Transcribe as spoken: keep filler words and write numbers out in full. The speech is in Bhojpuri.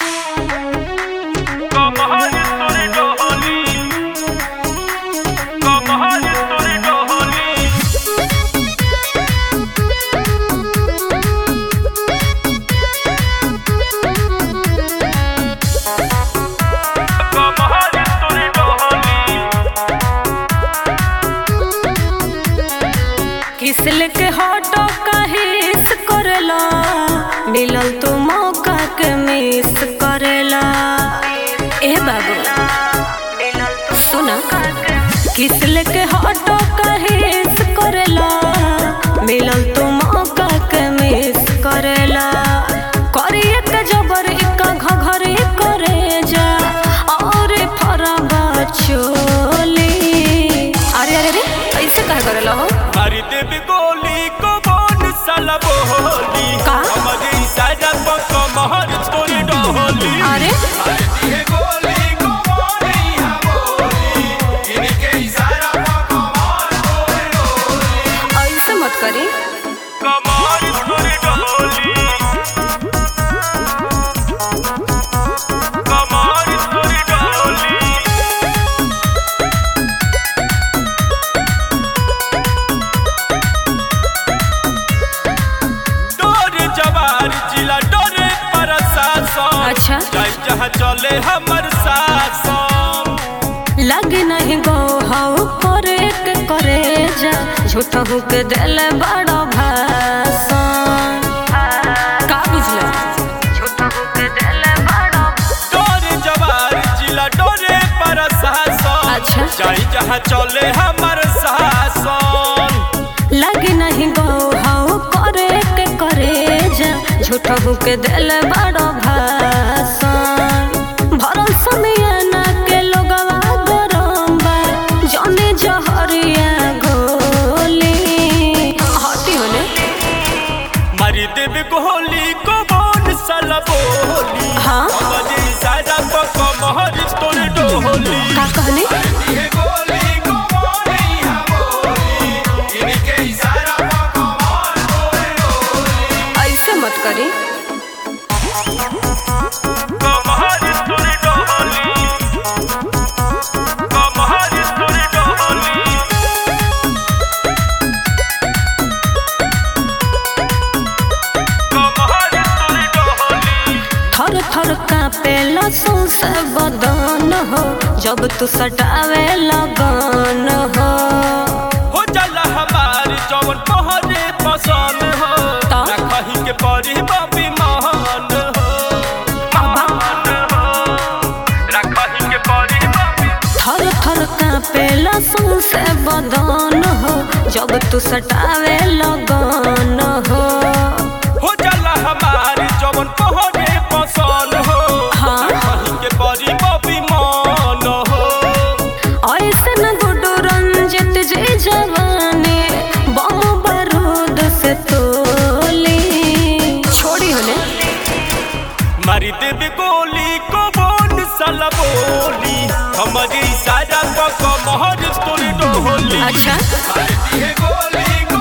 किसले के हटो कहिस करेला मिलल तो मौका के मिस करेला। ए बाबू सुना, किसले के हटो कहिस करेला मिलल तो मौका के मिस करेला। करिए के जबर इका घघरे करे जा और फरबा चोली। अरे अरे रे ऐसे कह करेला हो? मारी देवी गोली को बोन साला बोली का हमारे इशारा पर कमर तोड़ी डोली। अरे ये गोली को बोन यहाँ बोली इनके इशारा पर कमर तोड़ी डोली। ऐसे मत करी। कमर तोड़ी डोली कमर तोड़ी डोली। जवार जिला डोरे प्रशासन अच्छा जाई जहाँ चले हमर शासन। लगे नहीं गो हाउ करे के करे जा झूठा हो के दिल बड़ा भाषण। का बुझले? झूठा हो के दिल बड़ा डोरे जवार जिला डोरे प्रशासन अच्छा जाई जहाँ चले हमर शासन। लगे नहीं गो हाउ करे के करे जा झूठा हो के दिल बड़ा भाषण। भरल समियाना के लोगवा गरम बा जाने जहरिया गोली। हटी होने मारी देवी गोली को बोन साला बोली हाँ हमारे इशारा पर कमर तोड़ी डोली। का कहनी? ये गोली को बोन यहाँ बोली इनके इशारा पर कमर तोड़ी डोली। ऐसे मत करी। कमर तोड़ी डोली कमर तोड़ी डोली। कमर तोड़ी डोली। थर थर कांपेला सौंसे बदन हो जब तू सटावे लगन हो। हो जाला हमार जवन तोहरे पसंद हो तो? कहीं के परी बाबी महान हो महान हो रखही के परी बाबी। थर थर कांपेला सौंसे बदन हो जब तू सटावे लगन हो। हो जाला हमार जवन तोहरे पसंद हो हाँ कहीं के परी बाबी मान हो। ऐसे न गुडू रंजित जी जवानी बम बारूद से तोली। छोड़ी होने मारी देवी गोली को बोन साला बोली हमारी इशारा पर कमर तोड़ी डोली। अच्छा मारी दी गोली को